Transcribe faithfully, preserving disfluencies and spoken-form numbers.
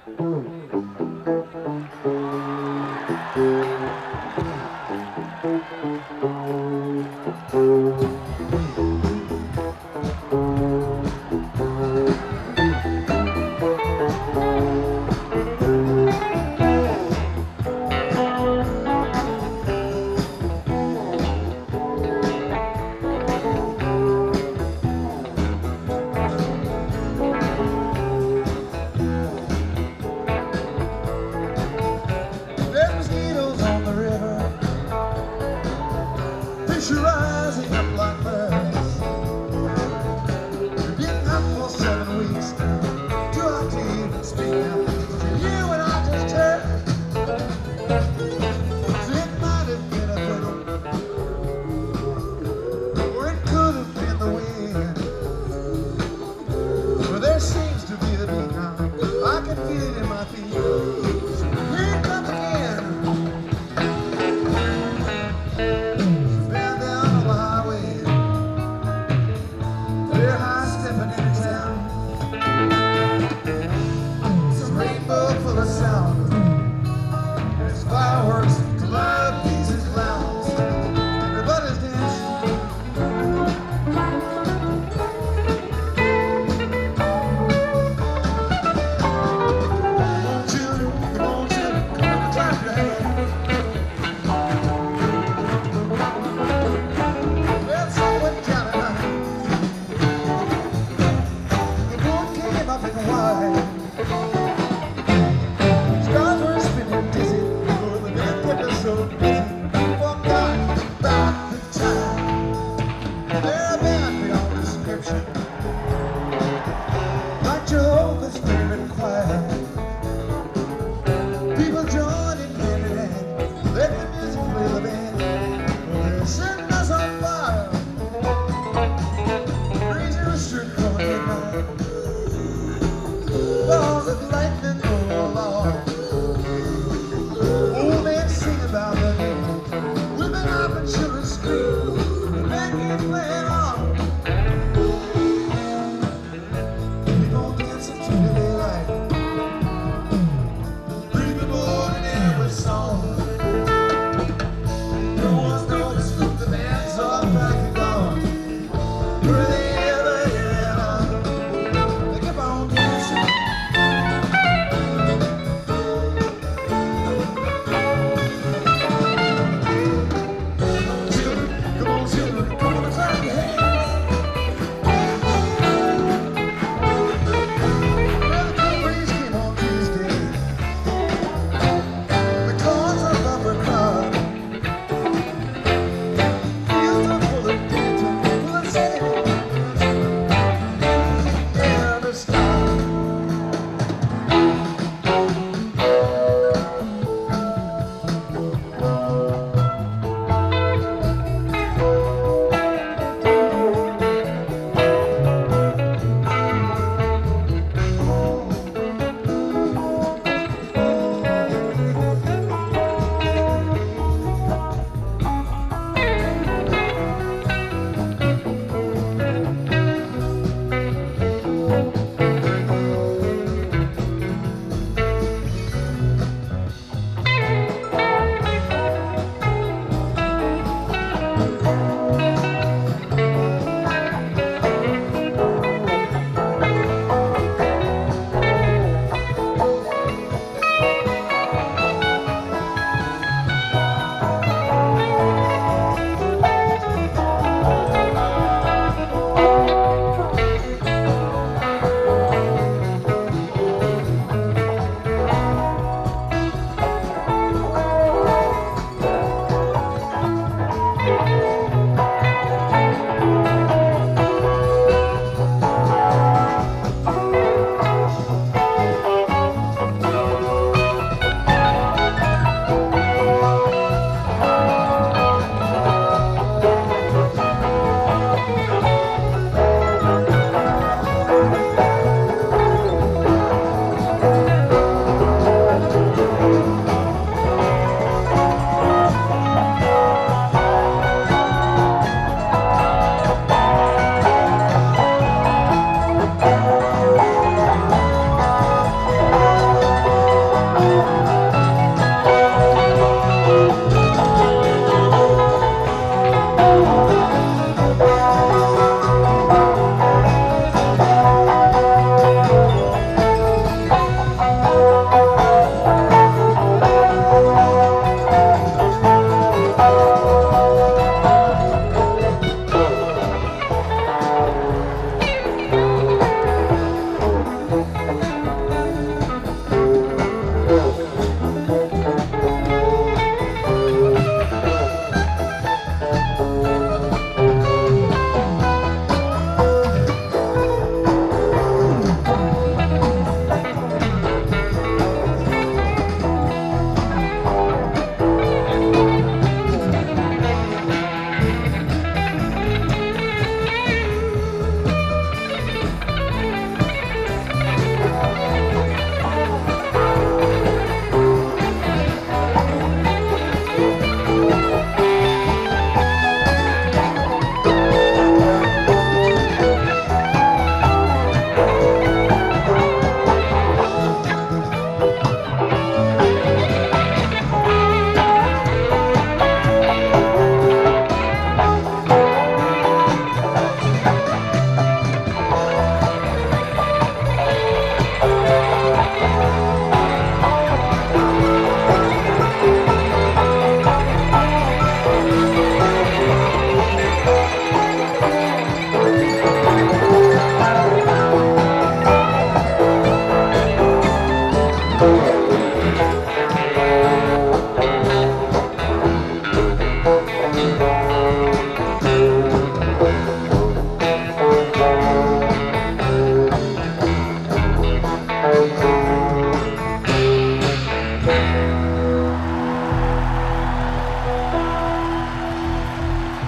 Fish are rising up like birds. We've been up for seven weeks now. Too hot to even speak now. To you and I just heard. So it might have been a fiddle, or it could have been the wind. But there seems to be the beat now. I can feel it in my feet. So here it comes again. Full of sound, there's fireworks to light up these and clowns. Everybody's dancing. Two